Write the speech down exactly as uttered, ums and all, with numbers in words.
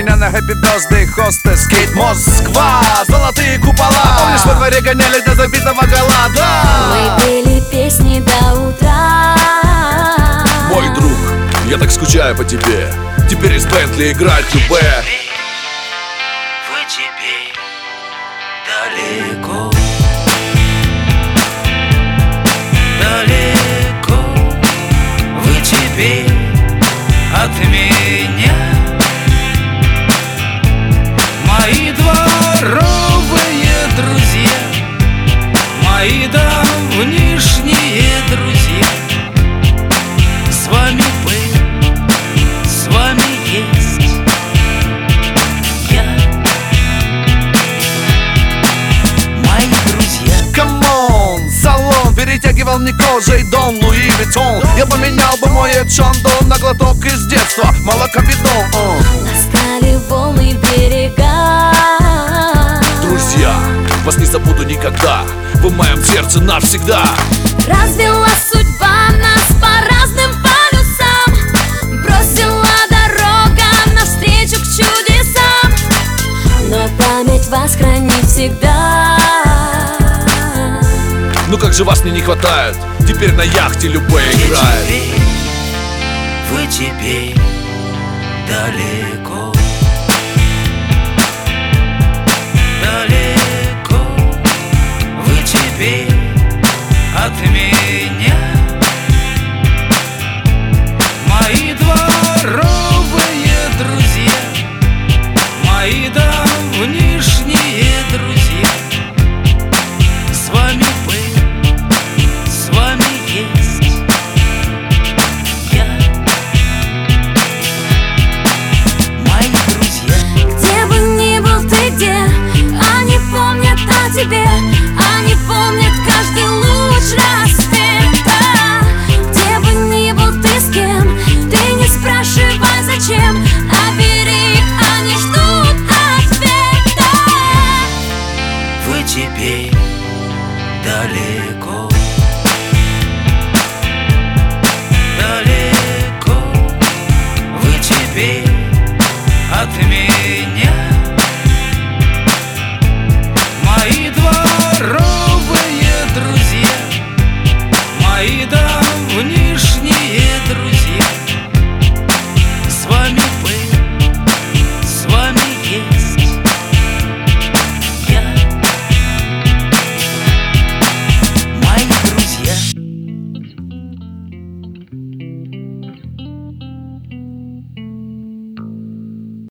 меня на Happy Birthday Hostess Кейт Москва, золотые купола. А помнишь, во дворе гоняли до забитого голода? Мы пели песни до утра. Мой друг, я так скучаю по тебе. Теперь из Бентли играет любэ. Вы теперь далеко, далеко. Вы теперь от меня. Мои дворовые друзья, мои давнишние друзья. С вами был, с вами есть я. Мои друзья. Камон, салон перетягивал мне кожей Дон Луи Виттон. Я поменял бы мой Эдшондо на глоток из детства, молокобидон. Настали волны берега. Друзья, вас не забуду никогда. Вы в моем сердце навсегда. Развела судьба нас по разным полюсам. Бросила дорога навстречу к чудесам. Но память вас хранит всегда. Ну как же вас мне не хватает. Теперь на яхте любэ играет. Вы теперь далеко, далеко. Вы теперь от меня. Мои дворовые друзья, мои давнишние друзья. С вами был, с вами есть я. Мои друзья. Где бы ни был ты, где, они помнят о тебе. Они помнят каждый луч рассвета. Где бы ни был ты, с кем, ты не спрашивай зачем, а бери их, они ждут ответа. Вы теперь далеко.